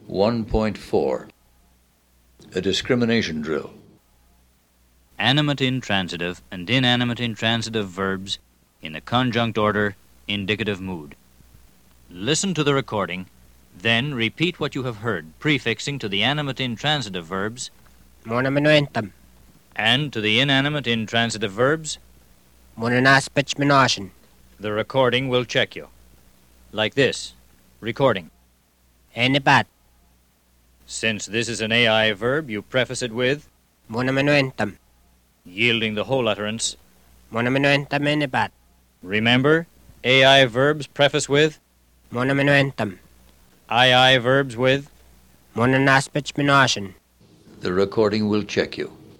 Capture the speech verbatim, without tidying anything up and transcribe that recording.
one point four. A discrimination drill. Animate intransitive and inanimate intransitive verbs in the conjunct order indicative mood. Listen to the recording, then repeat what you have heard, prefixing to the animate intransitive verbs Muna minuentam. and to the inanimate intransitive verbs. Muna naspech minoshin. The recording will check you. Like this. Recording. Enibat. Since this is an A I verb, you preface it with, Muna minuentam. yielding the whole utterance. Muna minuentam enibat. Remember, A I verbs preface with, Muna minuentam. I I verbs with. Muna naspech minoshin. The recording will check you.